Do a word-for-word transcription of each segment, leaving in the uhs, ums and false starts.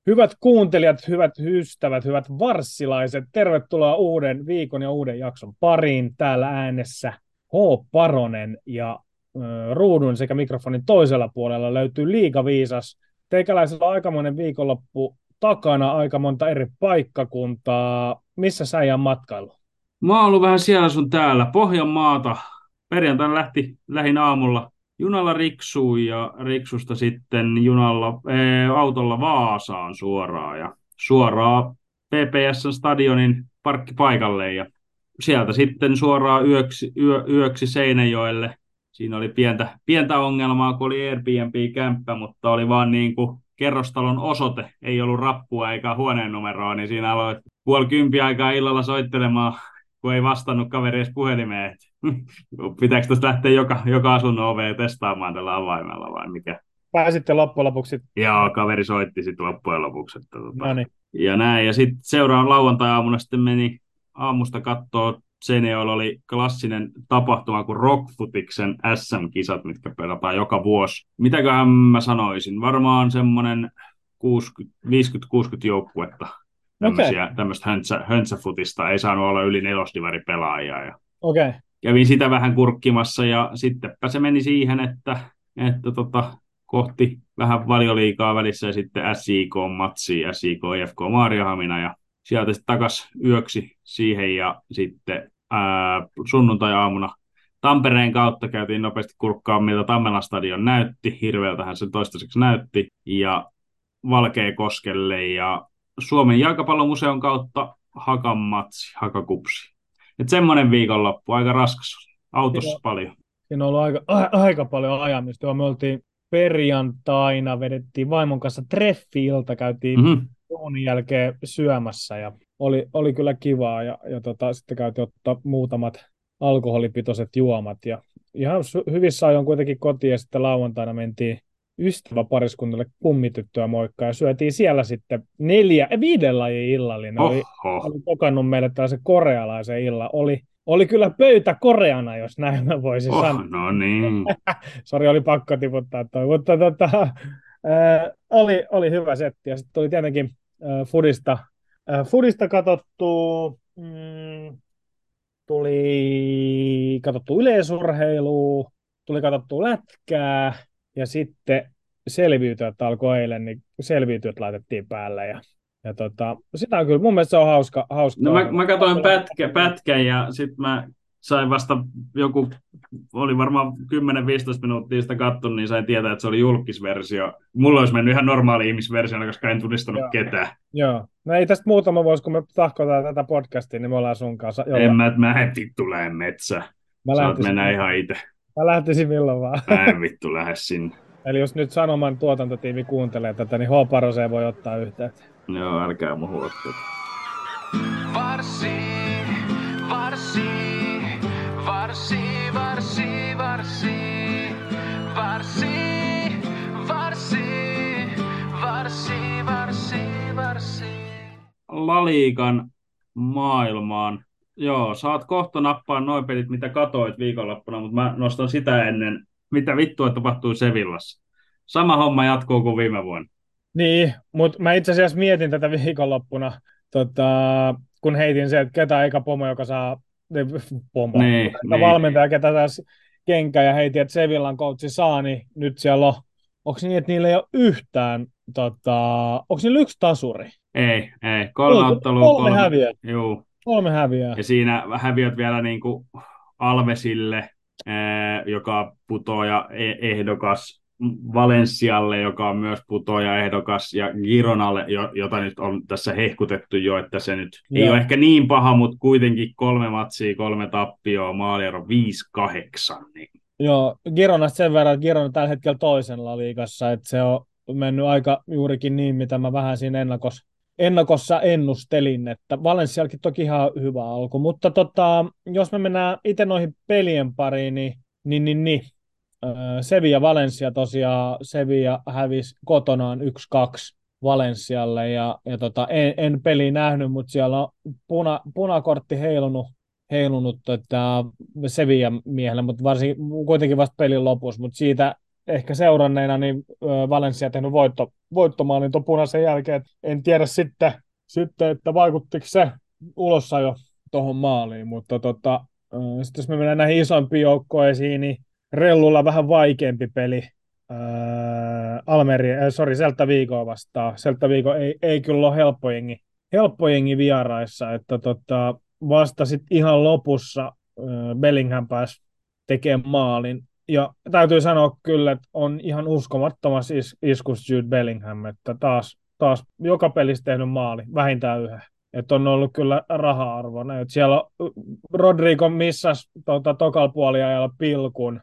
Hyvät kuuntelijat, hyvät ystävät, hyvät varssilaiset, tervetuloa uuden viikon ja uuden jakson pariin. Täällä äänessä H. Paronen ja ö, ruudun sekä mikrofonin toisella puolella löytyy liigaviisas. Teikäläisellä on aikamoinen viikonloppu takana, aika monta eri paikkakuntaa. Missä sä jää matkailu? Mä oon ollut vähän siellä sun täällä. Pohjanmaata. Perjantaina lähti, lähin aamulla junalla Riksuun ja Riksusta sitten junalla, ää, autolla Vaasaan suoraan. Ja suoraan P P S-stadionin parkkipaikalle ja sieltä sitten suoraan yöksi, yö, yöksi Seinäjoelle. Siinä oli pientä, pientä ongelmaa, kun oli Airbnb-kämppä, mutta oli vaan niin kuin kerrostalon osoite. Ei ollut rappua eikä huoneen numeroa, niin siinä aloin puoli kympi aikaa illalla soittelemaan, kun ei vastannut kaveri edes puhelimeen. Pitääkö tästä lähteä joka, joka asunnon oveen testaamaan tällä avaimella vai mikä? Pääsitte loppujen lopuksi. Joo, kaveri soitti sitten loppujen lopuksi. Että, tota, No niin. ja näin. Ja sitten seuraavan lauantai-aamuna sitten meni aamusta kattoo. Seinäjoella oli klassinen tapahtuma kuin Rockfutiksen S M-kisat, mitkä pelataan joka vuosi. Mitäköhän mä sanoisin? Varmaan semmoinen viisikymmentä kuusikymmentä joukkuetta. Tämmöisiä, okay. Tämmöistä höntsä, höntsäfutista. Ei saanut olla yli nelosdivari-pelaajia. Ja okay. Kävin sitä vähän kurkkimassa ja sittenpä se meni siihen, että, että tota, kohti vähän Valioliigaa välissä ja sitten S I K-matsi, S I K I F K Maariahamina ja sieltä sitten takas yöksi siihen ja sitten ää, sunnuntai-aamuna Tampereen kautta käytiin nopeasti kurkkaan, miltä Tammelan stadion näytti, hirveältähän se toistaiseksi näytti, ja Valkeakoskelle ja Suomen jalkapallomuseon kautta Hakan matsi, Hakakupsi. Että semmoinen viikonloppu, aika raskas, autossa Siinä, paljon. siinä on ollut aika, a, aika paljon ajamista. Me oltiin perjantaina, vedettiin vaimon kanssa treffi-ilta, käytiin Mm-hmm. duunin jälkeen syömässä ja oli, oli kyllä kivaa ja, ja tota, sitten käytiin ottaa muutamat alkoholipitoiset juomat ja ihan hyvissä ajoin kuitenkin kotiin ja sitten lauantaina mentiin ystäväpariskunnalle kummityttöä moikkaa ja syötiin siellä sitten neljä, viiden lajin illallinen. Oli, oli kokannut meille tällaisen korealaisen illan. Oli, oli kyllä pöytä koreana, jos näin mä voisin oh, sanoa. No niin. Sori, oli pakko tiputtaa toi, mutta tota, ää, oli, oli hyvä setti. Ja sitten tuli tietenkin ää, Foodista, ää, Foodista katsottu, mm, tuli katsottu yleisurheilua, tuli katsottu lätkää, ja sitten selviytyöt alkoi eilen, niin selviytyöt laitettiin päälle. Ja, ja tota, sitä on kyllä, mun mielestä se on hauska. hauska No mä, mä katsoin pätkä, pätkän ja sitten mä sain vasta joku, oli varmaan kymmenen viisitoista minuuttia sitä katsonut, niin sain tietää, että se oli julkisversio. Mulla olisi mennyt ihan normaali ihmisversio, koska en tunnistanut Joo. ketään. Joo. No ei tästä muutama vuosi, kun me tahkotaan tätä podcastia, niin me ollaan sun kanssa. Jolla... En mä, mä en vittu lähde metsään. Mä Saat mennä ihan itse. Mä lähtisin milloin vaan. Mä en vittu lähde sinne. Eli jos nyt Sanoman tuotantotiimi kuuntelee tätä, niin H. Paroseen voi ottaa yhteyttä. Joo, älkää mun huottaa. Varsi, varsi, varsi, varsi, varsi, varsi, varsi, varsi, varsi, varsi. Laliigan maailmaan. Joo, saat kohta nappaa noin pelit, mitä katoit viikonloppuna, mutta mä nostan sitä ennen. Mitä vittua tapahtui Sevillassa? Sama homma jatkuu kuin viime vuonna. Niin, mutta mä itse asiassa mietin tätä viikonloppuna, tota, kun heitin se, että ketä eikä pomo, joka saa pomo, niin, niin. valmentaja, ketä saa kenkä, ja heitin, että Sevillan coachi saa, niin nyt siellä on, onko niin, että niillä ei ole yhtään, tota, onko niillä yksi tasuri? Ei, ei, kolme ottelua. Kolme, kolme häviää. Juu. Kolme häviää. Ja siinä häviöt vielä niin kuin Alvesille, joka putoaja ehdokas, Valensialle, joka on myös putoaja ehdokas, ja Gironalle, jota nyt on tässä hehkutettu jo, että se nyt Joo. ei ole ehkä niin paha, mutta kuitenkin kolme matsia, kolme tappioa, maaliero viisi kahdeksan. Niin. Joo, Gironasta sen verran, että Girona on tällä hetkellä toisella liigassa, että se on mennyt aika juurikin niin, mitä mä vähän siinä ennakossa, ennakossa ennustelin, että Valensiallakin toki ihan hyvä alku, mutta tota, jos me mennään itse noihin pelien pariin, niin, niin, niin, niin. Sevilla Valencia tosiaan, Sevilla hävisi kotonaan yksi kaksi Valensialle ja, ja tota, en, en peliä nähnyt, mutta siellä on puna, punakortti heilunut, heilunut tota, Sevilla miehelle, mutta varsin kuitenkin vasta pelin lopussa, mutta siitä ehkä seuranneena, niin Valencia tehnyt voitto, voittomaalin tuon punaisen jälkeen. En tiedä sitten, sitten että vaikuttiko se ulossa jo tuohon maaliin, mutta tota, sitten jos me mennään näihin isompiin joukkoisiin, niin Rellulla vähän vaikeampi peli. Ää, Almeri, äh, sorry, Celta Vigoa vastaan. Celta Vigo ei, ei kyllä ole helppo jengi, helppo jengi vieraissa, että tota, vasta sitten ihan lopussa äh, Bellingham pääsi tekemään maalin. Ja täytyy sanoa kyllä, että on ihan uskomattomassa is- iskussa Jude Bellingham, että taas, taas joka pelissä tehnyt maali, vähintään yhden. Että on ollut kyllä raha-arvona. Et siellä Rodrigo missasi tuota, tokal puoliajalla pilkun.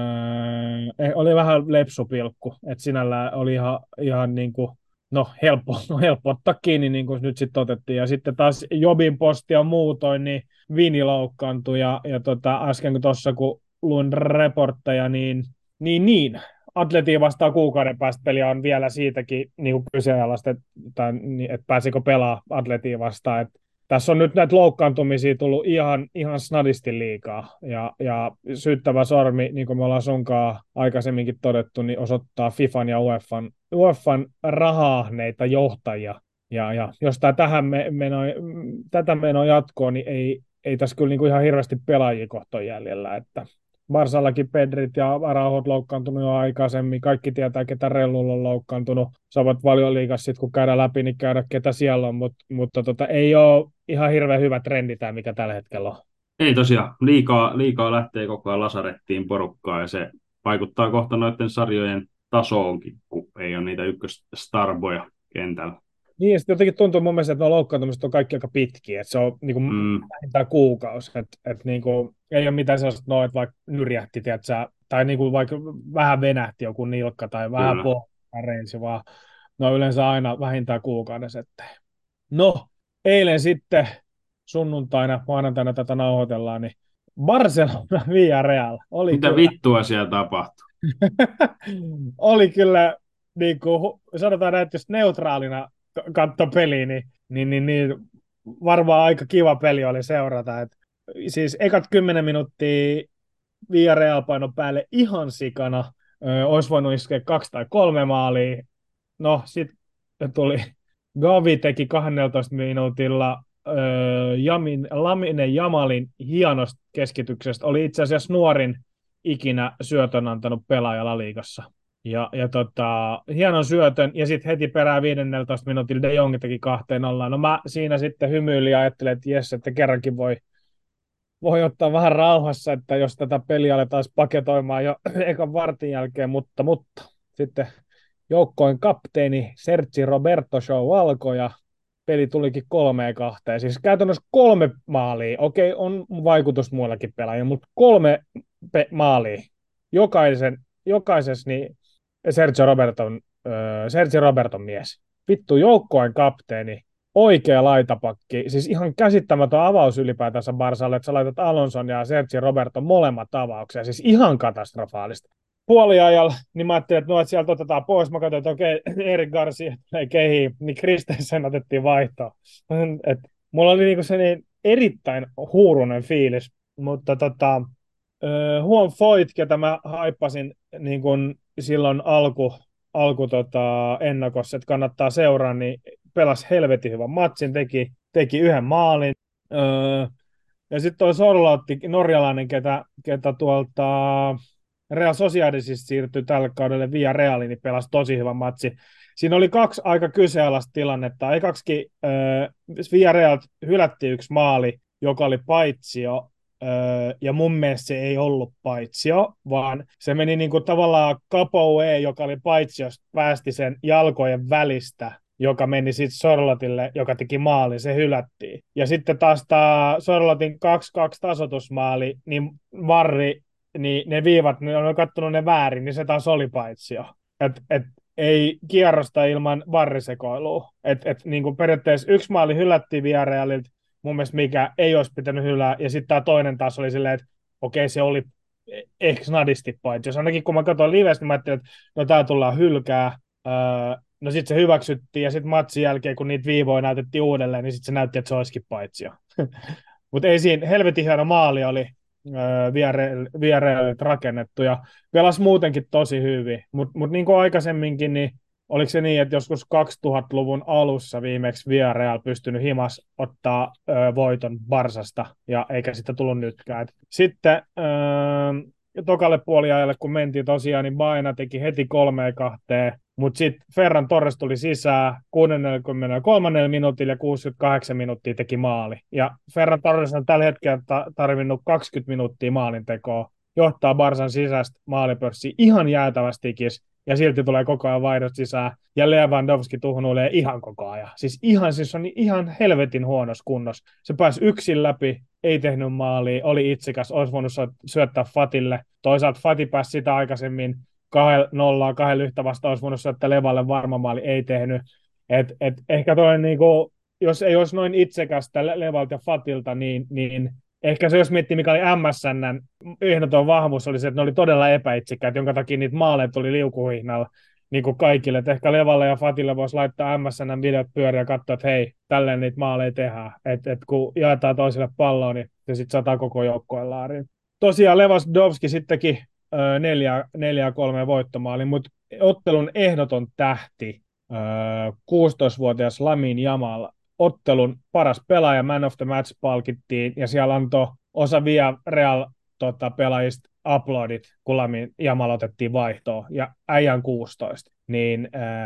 Öö, oli vähän lepsupilkku, että sinällään oli ihan, ihan niin kuin, no helppo, no helppo ottaa kiinni, niin kuin nyt sitten otettiin. Ja sitten taas Jobin postia muutoin, niin Vini loukkaantui. Ja, ja tota, äsken kun tuossa, kun luin reportteja, niin, niin, niin Atletiin vastaan kuukauden päästä peliä on vielä siitäkin niin kuin kyseenalaista, että, että pääsikö pelaa Atletiin vastaan. Että tässä on nyt näitä loukkaantumisia tullut ihan, ihan snadisti liikaa. Ja, ja syyttävä sormi, niin kuin me ollaan sunkaan aikaisemminkin todettu, niin osoittaa FIFAn ja UEFan, UEFan raha-ahneita johtajia. Ja, ja jos tämä tähän meno, tätä menoa jatkoo, niin ei, ei tässä kyllä niin kuin ihan hirveästi pelaajia kohta jäljellä, että Barsallakin Pedrit ja Arauhot loukkaantunut jo aikaisemmin. Kaikki tietää, ketä Rellulla on loukkaantunut. Saavat Valioliigassa sitten, kun käydään läpi, niin käydä, ketä siellä on. Mut, mutta tota, ei ole ihan hirveän hyvä trendi tämä, mikä tällä hetkellä on. Ei tosiaan. Liikaa, liikaa lähtee koko ajan lasarettiin porukkaa, ja se vaikuttaa kohta noiden sarjojen tasoonkin, kun ei ole niitä ykkösstarboja kentällä. Niin, ja sitten jotenkin tuntuu mun mielestä, että nuo loukkaantumiset on kaikki aika pitkiä, että se on niin kuin mm. vähintään kuukausi, että, että niin kuin, ei ole mitään sellaista, no, että vaikka nyrjähti, tiedätkö, tai niin kuin vaikka vähän venähti joku nilkka tai vähän pohjaa vaan no yleensä aina vähintään kuukaudessa. Että. No, eilen sitten sunnuntaina, maanantaina tätä nauhoitellaan, niin Barcelona Villarreal. Oli Mitä kyllä, vittua siellä tapahtui? oli kyllä, niin kuin, sanotaan näin, että jos neutraalina katto peli, niin, niin, niin, niin varmaan aika kiva peli oli seurata. Et, siis ekat kymmenen minuuttia Villarreal paino päälle ihan sikana. Ö, olisi voinut iskeä kaksi tai kolme maalia. No, sitten tuli Gavi teki kahdellatoista minuutilla ö, Jamin, Lamine Jamalin hienosta keskityksestä. Oli itse asiassa nuorin ikinä syötön antanut pelaaja La Ligassa. Ja, ja tota, hienon syötön, ja sitten heti perään viidenneltoista minuutilla De Jong teki kahteen nollaan. No mä siinä sitten hymyilin ja ajattelin, että jes, että kerrankin voi, voi ottaa vähän rauhassa, että jos tätä peliä aletaan paketoimaan jo ekan vartin jälkeen, mutta, mutta sitten joukkojen kapteeni Sergi Roberto show alkoi, ja peli tulikin kolmeen kahteen. Siis käytännössä kolme maalia, okei, on vaikutus muillakin pelaajilla, mutta kolme pe- maalia. Jokaisen, jokaisessa niin Sergio Roberton, äh, Sergio Roberton mies. Vittu joukkojen kapteeni, oikea laitapakki, siis ihan käsittämätön avaus ylipäätänsä Barsalle, että sä laitat Alonson ja Sergio Roberton molemmat avauksia, siis ihan katastrofaalista. Puoliajalla, niin mä ajattelin, että no, että sieltä otetaan pois, mä katsoin, että okei, Erik Garcia tulee kehiin, niin Kristensen otettiin vaihtoon. Et, mulla oli niinku se niin erittäin huurunen fiilis, mutta tota, Juan Foyt, ketä mä haippasin niin kun silloin alku, alku tota, ennakossa, että kannattaa seuraa, niin pelasi helvetin hyvän matsin, teki, teki yhden maalin. Öö, ja sitten toi Sorlotti, norjalainen, ketä, ketä tuolta Real Sociedadista siirtyi tälle kaudelle via Realiin, niin pelasi tosi hyvän matsi. Siinä oli kaksi aika kyseenalaista tilannetta. Ekaksikin öö, via Real hylätti yksi maali, joka oli paitsio. Öö, ja mun mielestä se ei ollut paitsio, vaan se meni niinku tavallaan Capoe, joka oli paitsio, päästi sen jalkojen välistä, joka meni sitten Sorlotille, joka teki maali, se hylättiin. Ja sitten taas tämä Sorlotin kaksi kaksi tasoitusmaali, niin Varri, niin ne viivat, ne on kattonut ne väärin, niin se taas oli paitsio. Et, et, ei kierrosta ilman varrisekoilua. Et, et, niin periaatteessa yksi maali hylättiin Villarrealilta, mun mielestä mikä ei olisi pitänyt hylää, ja sitten tämä toinen taas oli silleen, että okei, se oli ehkä snadisti paitsi. Jos ainakin kun mä katsoin livestä, niin mä ajattelin, että no tää tullaan hylkää, öö, no sitten se hyväksyttiin, ja sitten matsin jälkeen, kun niitä viivoja näytettiin uudelleen, niin sitten se näytti, että se olisikin paitsi. Mutta ei siinä, helvetin hieno maali oli, Villarrealit rakennettu ja pelasi muutenkin tosi hyvin, mutta mut niin kuin aikaisemminkin, niin oliko se niin, että joskus kaksituhattaluvun alussa viimeksi Villarreal pystynyt himas ottaa ö, voiton Barsasta, ja eikä sitä tullut nytkään. Sitten ö, tokalle puoliajalle, kun mentiin tosiaan, niin Baena teki heti kolmeen kahteen, mutta sitten Ferran Torres tuli sisään kuusikymmentäkolme minuutilla ja kuusikymmentäkahdeksan minuuttia teki maali. Ja Ferran Torres on tällä hetkellä ta- tarvinnut kaksikymmentä minuuttia maalintekoa, johtaa Barsan sisäistä maalipörssiä ihan jäätävästikin, ja silti tulee koko ajan vaihdot sisään, ja Lewandowski tuhnuilee ihan koko ajan. Siis ihan, siis on ihan helvetin huonossa kunnossa. Se pääsi yksin läpi, ei tehnyt maalia, oli itsekäs, olisi voinut syöttää Fatille. Toisaalta Fati pääsi sitä aikaisemmin kahdella nollaa, kahdella yhtä vasta, olisi voinut syöttää Levalle varma maali, ei tehnyt. Et, et ehkä toi niinku, jos ei olisi noin itsekästä Levalta ja Fatilta, niin, niin ehkä se, jos miettii, mikä oli M S N:n ehdoton vahvuus, oli se, että ne oli todella epäitsikkäät, jonka takia niitä maaleja tuli liukuhihnalla niin kuin kaikille. Että ehkä Levalle ja Fatille voisi laittaa M S N:n videot pyöriä ja katsoa, että hei, tälleen niitä maaleja tehdään. Että et kun jaetaan toisille palloa, niin se sitten sataa koko joukkueen laariin. Tosiaan Lewandowski sittenkin neljä, neljä kolme voittomaali, mutta ottelun ehdoton tähti, ö, kuusitoistavuotias Lamine Yamal, ottelun paras pelaaja, man of the match palkittiin, ja siellä antoi osa via Real tota, pelaajista uploadit, kun Lamine Yamal otettiin vaihtoon, ja äijän kuusitoista. Niin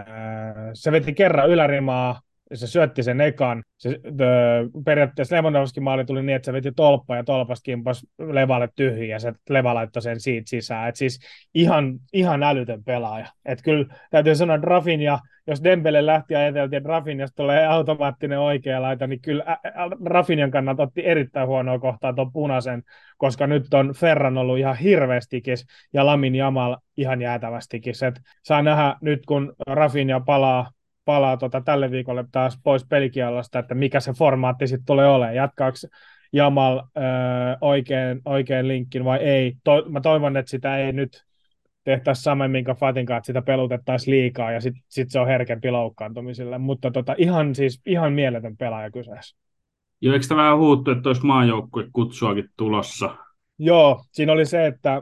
ää, se veti kerran ylärimaa, se syötti sen ekan. Se, the, periaatteessa Lewandowskin maali tuli niin, että se veti tolppa, ja tolpasta kimpas Levalle tyhjiä, ja se Leva laittoi sen siitä sisään. Et siis ihan, ihan älytön pelaaja. Et kyllä täytyy sanoa, että Rafinha, jos Dembele lähti ja ajateltiin, että Rafinhasta tulee automaattinen oikea laita, niin kyllä Rafinhan kannalta otti erittäin huonoa kohtaa tuon punaisen, koska nyt on Ferran ollut ihan hirveästikin, ja Lamine Yamal ihan jäätävästikin. Et saa nähdä nyt, kun Rafinha palaa palaa tota tälle viikolle taas pois pelikiellosta, että mikä se formaatti sitten tulee olemaan. Jatkaako Jamal öö, oikein, oikein linkkin vai ei? To, mä toivon, että sitä ei nyt tehtäisi saman, minkä Fatin kanssa, että sitä pelutettaisiin liikaa, ja sitten sit se on herkempi loukkaantumiselle. Mutta tota, ihan, siis, ihan mieletön pelaaja kyseessä. Joo, eikö sitä vähän huuttu, että olisi maajoukkue kutsuakin tulossa? Joo, siinä oli se, että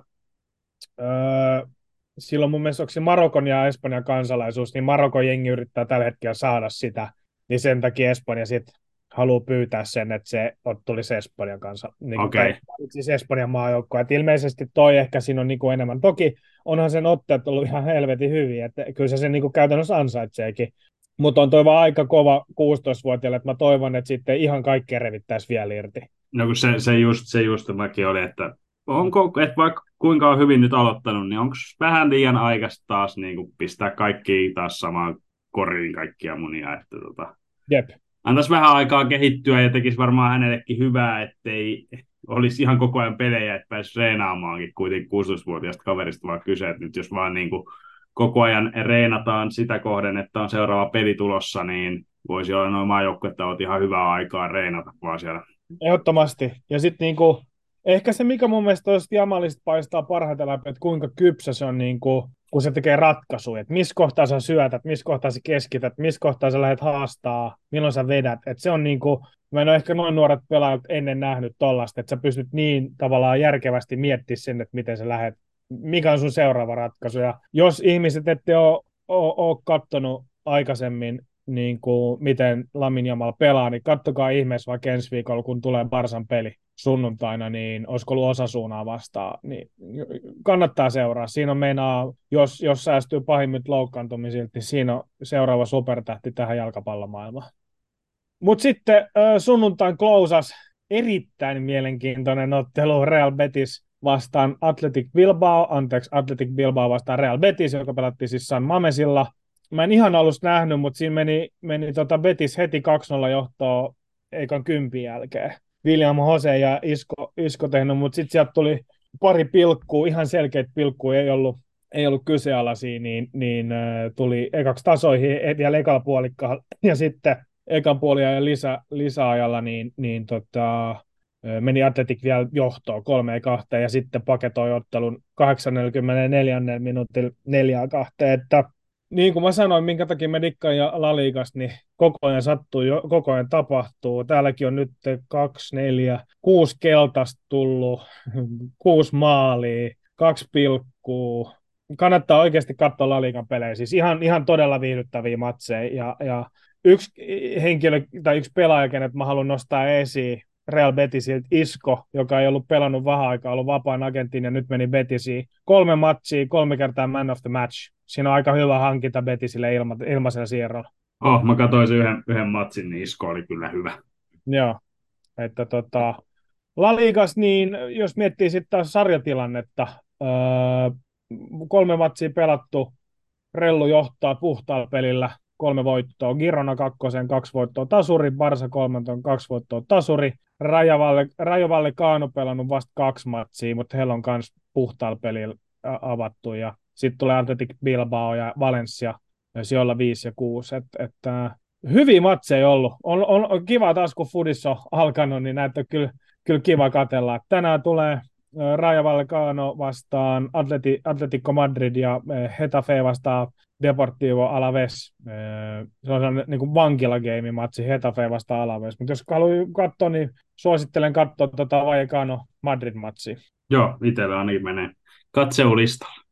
öö, silloin mun mielestä onko se Marokon ja Espanjan kansalaisuus, niin Marokon jengi yrittää tällä hetkellä saada sitä, niin sen takia Espanja sitten haluaa pyytää sen, että se tulisi Espanjan kanssa, niin okay. siis Espanjan maajoukkoa. Et ilmeisesti toi ehkä siinä on niinku enemmän. Toki onhan sen otteet ollut ihan helvetin hyviä, että kyllä se sen niinku käytännössä ansaitseekin. Mutta on toi vaan aika kova kuusitoistavuotiaille, että mä toivon, että sitten ihan kaikkea revittäisi vielä irti. No kun se, se just, se just mäkin oli, että onko, että vaikka kuinka on hyvin nyt aloittanut, niin onko vähän liian aikaista taas niin kuin pistää kaikki taas samaan koriin kaikkia munia, että tota, Jep. antaisi vähän aikaa kehittyä ja tekisi varmaan hänellekin hyvää, ettei olisi ihan koko ajan pelejä, että pääsisi reenaamaankin kuitenkin kuusitoistavuotiaasta kaverista vaan kyse, että nyt jos vaan niin kuin koko ajan reenataan sitä kohden, että on seuraava peli tulossa, niin voisi olla noin maajoukkue, että olet ihan hyvää aikaa reenata vaan siellä. Ehdottomasti. Ja sitten niinku ehkä se, mikä mun mielestä tuosta Jamalista paistaa parhaiten läpi, että kuinka kypsä se on, niin kuin, kun se tekee ratkaisuja, että missä kohtaa sä syötät, missä kohtaa sä keskität, missä kohtaa sä lähdet haastaa, milloin sä vedät. Että se on niin kuin, mä en ole ehkä noin nuoret pelaajat ennen nähnyt tollaista, että sä pystyt niin tavallaan järkevästi miettimään sen, että miten sä lähdet, mikä on sun seuraava ratkaisu. Ja jos ihmiset ette ole, ole, ole katsonut aikaisemmin, niin kuin miten Lamine Yamal pelaa, niin kattokaa ihmeessä vaikka ensi viikolla, kun tulee Barsan peli sunnuntaina, niin olisiko ollut Osasuunaa vastaan, niin kannattaa seuraa. Siinä on meinaa, jos, jos säästyy pahimmit loukkaantumisilta, niin siinä on seuraava supertähti tähän jalkapallomaailmaan. Mutta sitten sunnuntain klousas erittäin mielenkiintoinen ottelu Real Betis vastaan Athletic Bilbao, anteeksi, Athletic Bilbao vastaan Real Betis, joka pelattiin siis San Mamesilla. Mä en ihan alusta nähnyt, mutta siinä meni, meni tota Betis heti kaksi nolla johtoa eikä kympin jälkeen. William Jose ja Isco, Isco tehnyt, mutta sitten sieltä tuli pari pilkkua, ihan selkeät pilkkua, ei ollut, ei ollut kyseenalaisia, niin, niin äh, tuli ekaksi tasoihin vielä ekalla puolikkaalla, ja sitten ekan puoliajan lisä, lisäajalla, niin, niin tota, meni Atletic vielä johtoon kolmeen kahteen, ja sitten paketoi ottelun kahdeksankymmentäneljä minuutilla neljään kahteen, että niin kuin mä sanoin, minkä takia mä dikkaan ja La Ligasta, niin koko ajan sattuu, jo, koko ajan tapahtuu. Täälläkin on nyt kaksi, neljä, kuusi keltaista tullut, kuusi maalia, kaksi pilkkuu. Kannattaa oikeasti katsoa La Ligan pelejä, siis ihan, ihan todella viihdyttäviä matseja. Ja, ja yksi henkilö tai yksi pelaaja, kenet mä haluan nostaa esiin, Real Betisiltä Isco, joka ei ollut pelannut vähän aikaa, ollut vapaan agentin ja nyt meni Betisiin. Kolme matsia, kolme kertaa man of the match. Siinä on aika hyvä hankinta Betisille ilma, ilmaisella siirrolla. Oh, mä katsoin sen yhden, yhden matsin, niin Isco oli kyllä hyvä. Joo, että tota, La Ligas, niin jos miettii sitten taas sarjatilannetta, öö, kolme matsia pelattu, Rellu johtaa puhtaalla pelillä, kolme voittoa, Girona kakkosen, kaksi voittoa tasuri, Barsa kolmanton, kaksi voittoa tasuri, Rajovalle, Rajovalle Kaano pelannut vasta kaksi matsia, mutta heillä on myös puhtaalla pelillä avattu, ja sitten tulee Athletic Bilbao ja Valencia, siellä viisi ja kuusi, että et, hyviä matseja ollut. On, on, on kiva taas, kun Fudis on alkanut, niin näitä on kyllä, kyllä kiva katsella. Tänään tulee Rayo Vallecano vastaan Atleti, Atletico Madrid ja Getafe vastaan Deportivo Alaves. Se on sellainen niin kuin vankilageimimatsi Getafe vastaan Alaves. Mutta jos haluaa katsoa, niin suosittelen katsoa tuota Vallecano Madrid-matsia. Joo, itsellä ainakin menee katseulistalla.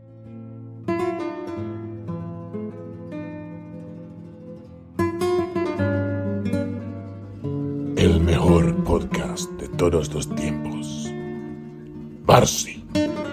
El mejor podcast de todos los tiempos. Barsi.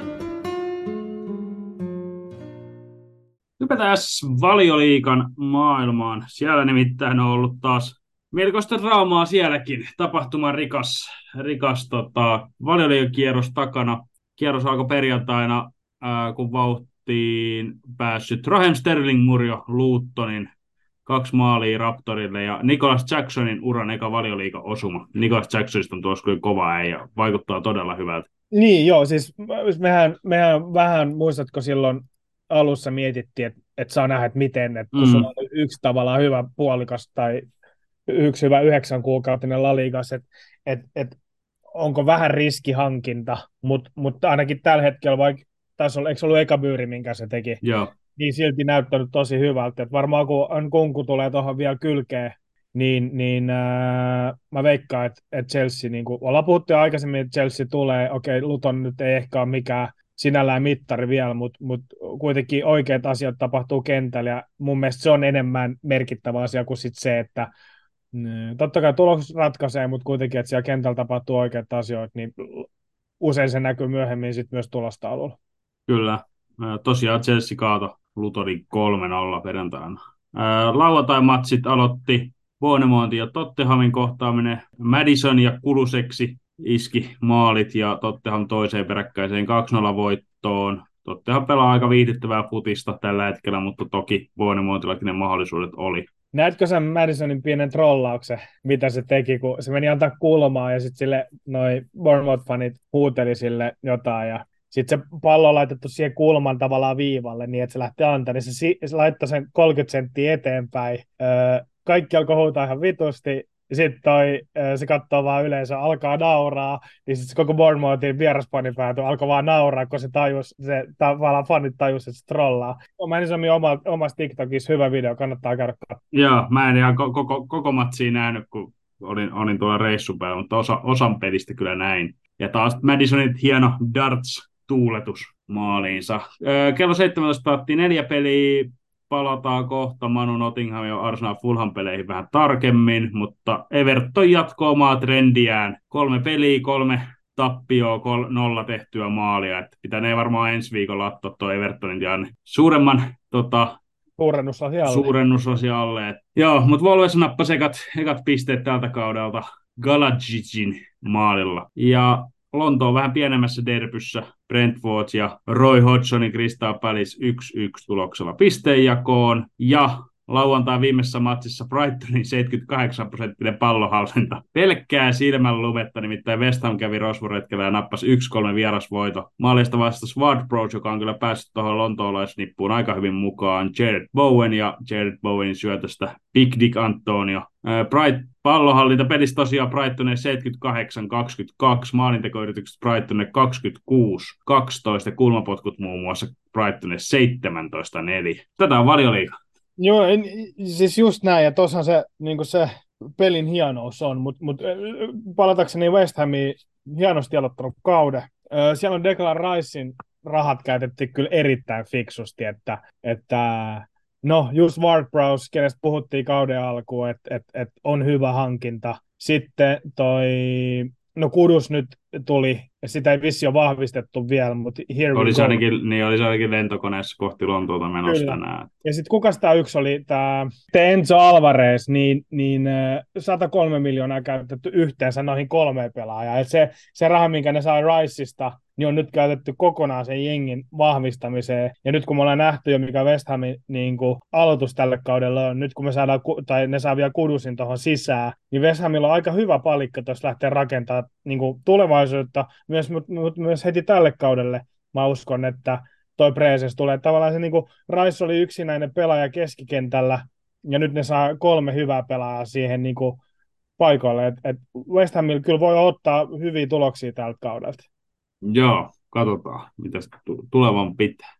Hypätään Valioliigan maailmaan. Siellä nimittäin on ollut taas melkoista draamaa sielläkin. Tapahtuma rikas, rikas tota, Valioliigan kierros takana. Kierros alkoi perjantaina, ää, kun vauhtiin päässyt Raheem Sterling murjo Lutonin. Kaksi maalia Raptorille ja Nicholas Jacksonin uran eka Valioliigan osuma. Nicholas Jacksonista on tuossa kyllä kova äijä. Vaikuttaa todella hyvältä. Niin joo, siis mehän, mehän vähän, muistatko silloin alussa mietittiin, että, että saa nähdä, että miten, että kun mm. sulla on yksi tavallaan hyvä puolikas tai yksi hyvä yhdeksän kuukautinen La Ligas, että, että, että onko vähän riskihankinta, mutta, mutta ainakin tällä hetkellä, vaikka tässä oli, eikö se ollut eka byyri, minkä se teki, joo. Niin silti näyttänyt tosi hyvältä. Että varmaan kun Nkunku tulee tuohon vielä kylkeen, niin, niin äh, mä veikkaan, että, että Chelsea, niin kuin ollaan puhuttu jo aikaisemmin, että Chelsea tulee, okei, Luton nyt ei ehkä ole mikään sinällään mittari vielä, mutta, mutta kuitenkin oikeat asiat tapahtuu kentällä, ja mun mielestä se on enemmän merkittävä asia kuin sit se, että mm, totta kai tulos ratkaisee, mutta kuitenkin, että siellä kentällä tapahtuu oikeat asioita, niin usein se näkyy myöhemmin sit myös tulostaululla. Kyllä. Tosiaan Chelsea kaato Lutonin kolme nolla perjantaina. Lauantai-matsit aloitti Bournemouth ja Tottenhamin kohtaaminen. Madison ja Kuluseksi iski maalit ja Tottenham toiseen peräkkäiseen kaksi nolla voittoon. Tottenham pelaa aika viihdyttävää futista tällä hetkellä, mutta toki Bournemouthillakin ne mahdollisuudet oli. Näetkö sen Madisonin pienen trollauksen, mitä se teki, kun se meni antaa kulmaa ja sitten sille noi Bournemouth-fanit huuteli sille jotain ja sitten se pallo on laitettu siihen kulman tavallaan viivalle niin, että se lähti antaa, niin se, si- se laittoi sen kolmekymmentä senttiä eteenpäin. Öö, kaikki alkoi huutaa ihan vitusti. Sitten toi, öö, se katsoo vaan yleensä, alkaa nauraa, niin sitten koko Bournemouthin vieraspanipäätö alkoi vaan nauraa, kun se tajus, se tavallaan fanit tajus, että se trollaa. Mä en sanoa oma, omassa TikTokissa hyvä video, kannattaa käydä katsomaan. Joo, mä en ihan koko, koko, koko matsia nähnyt, kun olin, olin tuolla reissupäällä, mutta osa, osan pelistä kyllä näin. Ja taas Madisonin hieno darts-tuuletus maaliinsa. Öö, kello seitsemäntoista pelattiin neljä peliä. Palataan kohta Manu Nottingham ja Arsenal Fulham peleihin vähän tarkemmin, mutta Everton jatkoo omaa trendiään. Kolme peliä, kolme tappioa, kol, nolla tehtyä maalia. Että pitänee varmaan ensi viikolla ottaa tuo Evertonin ja suuremman tota, suurennuslasi suurennuslasi alle. Et, joo, mutta Wolves nappasi ekat, ekat pisteet tältä kaudelta Galajicin maalilla. Ja Lonto on vähän pienemmässä derbyssä. Brentford ja Roy Hodgsonin Crystal Palace yksi yksi tuloksella pisteenjakoon. Ja lauantai viimeisessä matsissa Brightonin seitsemänkymmentäkahdeksan prosenttinen pallohallinta. Pelkkää silmän lumetta, nimittäin West Ham kävi rosvoretkellä ja nappasi yksi kolme vierasvoito. Maalista vastasi Ward-Prowse, joka on kyllä päässyt tuohon lontoolaisnippuun aika hyvin mukaan. Jared Bowen ja Jared Bowenin syötöstä Big Dick Antonio. Bright, pallohallinta pelissä tosiaan Brightonille seitsemänkymmentäkahdeksan kaksikymmentäkaksi, maalintekoyritykset Brightonille kaksikymmentäkuusi kaksitoista, kulmapotkut muun muassa Brightonille seitsemäntoista neljä. Tätä on Valioliiga. Joo, en, siis just näin, ja tuossahan se, niin se pelin hienous on, mutta mut, palatakseni West Hamiin, hienosti aloittanut kauden. Siellä on Declan Ricein rahat käytettiin kyllä erittäin fiksusti, että, että no just Ward-Prowse, kenestä puhuttiin kauden alkuun, että et, et on hyvä hankinta. Sitten toi, no Kudus nyt tuli, sitä ei vissi ole vahvistettu vielä, mutta here we oli go. Ainakin, niin olisi ainakin lentokoneessa kohti Lontoota menossa kyllä. Tänään. Ja sitten kukas tämä yksi oli, tämä Enzo Alvarez, niin, niin sata kolme miljoonaa käytetty yhteensä noihin kolmeen pelaajaan. Et se, se raha, minkä ne sai Riceista, niin on nyt käytetty kokonaan sen jengin vahvistamiseen. Ja nyt kun me ollaan nähty jo, mikä West Hamin niin kuin aloitus tälle kaudelle on, nyt kun me saadaan, tai ne saa vielä Kudusin tuohon sisään, niin West Hamilla on aika hyvä palikka tuossa lähteä rakentamaan niin kuin tulevaisuutta, myös, mutta myös heti tälle kaudelle. Mä uskon, että toi Preses tulee. Tavallaan se niin kuin Rice oli yksinäinen pelaaja keskikentällä, ja nyt ne saa kolme hyvää pelaajaa siihen niin kuin paikalle. Et, et West Hamilla kyllä voi ottaa hyviä tuloksia tältä kaudelta. Joo, katsotaan, mitä tulevan pitää.